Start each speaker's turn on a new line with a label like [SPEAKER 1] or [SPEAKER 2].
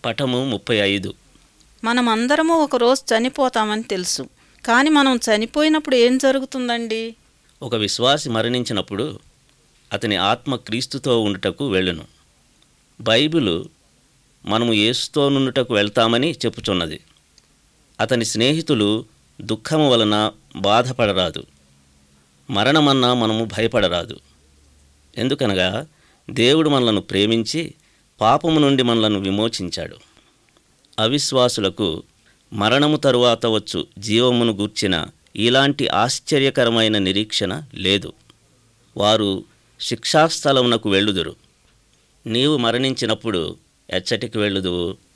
[SPEAKER 1] పటము 35.
[SPEAKER 2] మనమందరము ఒకరోజు చనిపోతామని తెలుసు. కానీ మనం చనిపోయినప్పుడు ఏం జరుగుతుందండి?
[SPEAKER 1] ఒక విశ్వాసి మరణించినప్పుడు అతని ఆత్మ క్రీస్తుతో ఉండుటకు వెళ్ళును. బైబిలు మనము యేసుతో నుండుటకు వెళ్తామని చెప్పుచున్నది. అతని స్నేహితులు దుఃఖము వలన బాధపడరాదు, మరణమన్నా మనము భయపడరాదు. ఎందుకనగా దేవుడు మనలను ప్రేమించి పాపము నుండి మనలను విమోచించాడు. అవిశ్వాసులకు మరణము తరువాత వచ్చు జీవమును గూర్చిన ఇలాంటి ఆశ్చర్యకరమైన నిరీక్షణ లేదు. వారు శిక్షాస్థలమునకు వెళ్ళుదురు. నీవు మరణించినప్పుడు ఎచ్చటికి వెళ్ళుదువు?